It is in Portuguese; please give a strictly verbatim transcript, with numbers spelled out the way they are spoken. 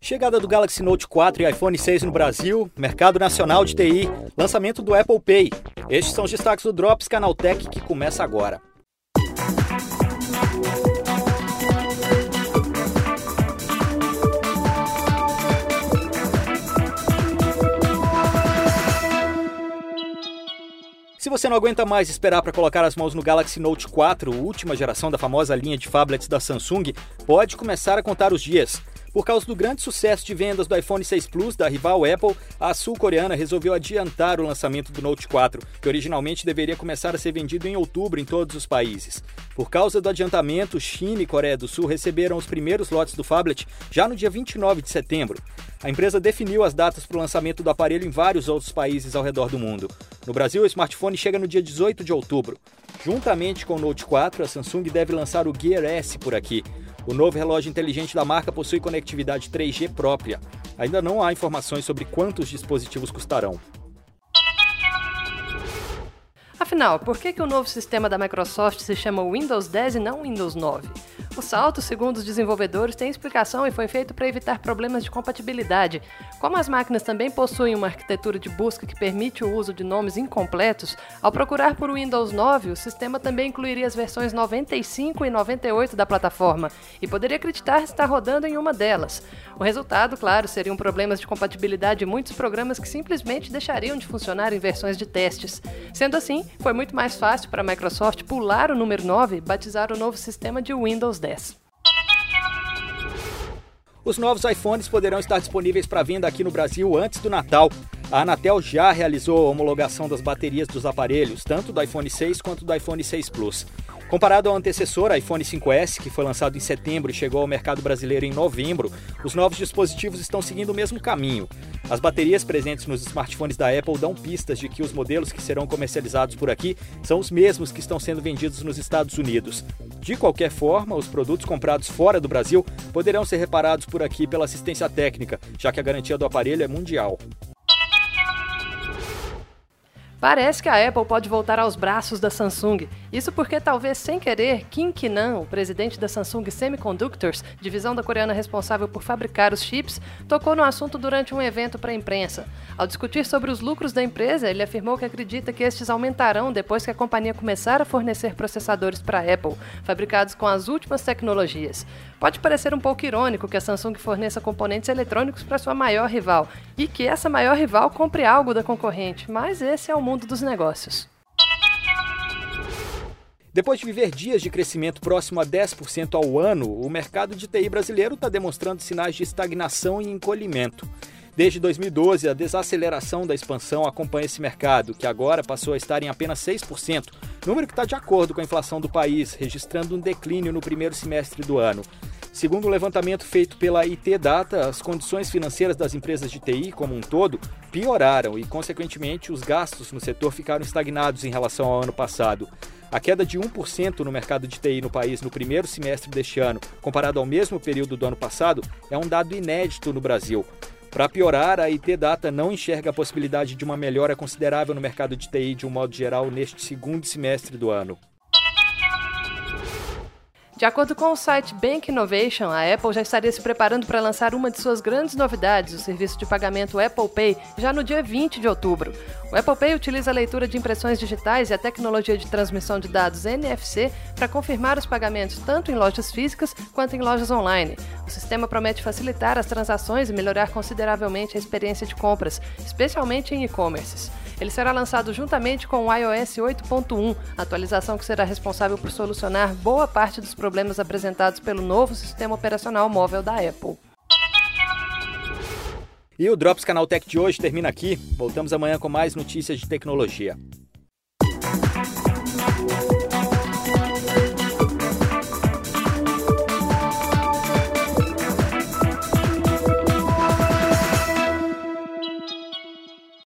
Chegada do Galaxy Note quatro e iPhone seis no Brasil, mercado nacional de T I, lançamento do Apple Pay. Estes são os destaques do Drops Canaltech, que começa agora. Se você não aguenta mais esperar para colocar as mãos no Galaxy Note quatro, última geração da famosa linha de phablets da Samsung, pode começar a contar os dias. Por causa do grande sucesso de vendas do iPhone seis Plus da rival Apple, a sul-coreana resolveu adiantar o lançamento do Note quatro, que originalmente deveria começar a ser vendido em outubro em todos os países. Por causa do adiantamento, China e Coreia do Sul receberam os primeiros lotes do phablet já no dia vinte e nove de setembro. A empresa definiu as datas para o lançamento do aparelho em vários outros países ao redor do mundo. No Brasil, o smartphone chega no dia dezoito de outubro. Juntamente com o Note quatro, a Samsung deve lançar o Gear S por aqui. O novo relógio inteligente da marca possui conectividade três G própria. Ainda não há informações sobre quantos dispositivos custarão. Afinal, por que, que o novo sistema da Microsoft se chama Windows dez e não Windows nove? O salto, segundo os desenvolvedores, tem explicação e foi feito para evitar problemas de compatibilidade. Como as máquinas também possuem uma arquitetura de busca que permite o uso de nomes incompletos, ao procurar por Windows nove, o sistema também incluiria as versões noventa e cinco e noventa e oito da plataforma e poderia acreditar estar rodando em uma delas. O resultado, claro, seriam problemas de compatibilidade e muitos programas que simplesmente deixariam de funcionar em versões de testes. Sendo assim, foi muito mais fácil para a Microsoft pular o número nove e batizar o novo sistema de Windows dez. Os novos iPhones poderão estar disponíveis para venda aqui no Brasil antes do Natal. A Anatel já realizou a homologação das baterias dos aparelhos, tanto do iPhone seis quanto do iPhone seis Plus. Comparado ao antecessor, iPhone cinco S, que foi lançado em setembro e chegou ao mercado brasileiro em novembro, os novos dispositivos estão seguindo o mesmo caminho. As baterias presentes nos smartphones da Apple dão pistas de que os modelos que serão comercializados por aqui são os mesmos que estão sendo vendidos nos Estados Unidos. De qualquer forma, os produtos comprados fora do Brasil poderão ser reparados por aqui pela assistência técnica, já que a garantia do aparelho é mundial. Parece que a Apple pode voltar aos braços da Samsung. Isso porque, talvez sem querer, Kim Ki-nan, o presidente da Samsung Semiconductors, divisão da coreana responsável por fabricar os chips, tocou no assunto durante um evento para a imprensa. Ao discutir sobre os lucros da empresa, ele afirmou que acredita que estes aumentarão depois que a companhia começar a fornecer processadores para a Apple, fabricados com as últimas tecnologias. Pode parecer um pouco irônico que a Samsung forneça componentes eletrônicos para sua maior rival, e que essa maior rival compre algo da concorrente, mas esse é o mundo dos negócios. Depois de viver dias de crescimento próximo a dez por cento ao ano, o mercado de T I brasileiro está demonstrando sinais de estagnação e encolhimento. Desde dois mil e doze, a desaceleração da expansão acompanha esse mercado, que agora passou a estar em apenas seis por cento, número que está de acordo com a inflação do país, registrando um declínio no primeiro semestre do ano. Segundo um levantamento feito pela I T Data, as condições financeiras das empresas de T I como um todo pioraram e, consequentemente, os gastos no setor ficaram estagnados em relação ao ano passado. A queda de um por cento no mercado de T I no país no primeiro semestre deste ano, comparado ao mesmo período do ano passado, é um dado inédito no Brasil. Para piorar, a I T Data não enxerga a possibilidade de uma melhora considerável no mercado de T I de um modo geral neste segundo semestre do ano. De acordo com o site Bank Innovation, a Apple já estaria se preparando para lançar uma de suas grandes novidades, o serviço de pagamento Apple Pay, já no dia vinte de outubro. O Apple Pay utiliza a leitura de impressões digitais e a tecnologia de transmissão de dados N F C para confirmar os pagamentos tanto em lojas físicas quanto em lojas online. O sistema promete facilitar as transações e melhorar consideravelmente a experiência de compras, especialmente em e-commerces. Ele será lançado juntamente com o iOS oito ponto um, atualização que será responsável por solucionar boa parte dos problemas apresentados pelo novo sistema operacional móvel da Apple. E o Drops Canaltech de hoje termina aqui. Voltamos amanhã com mais notícias de tecnologia.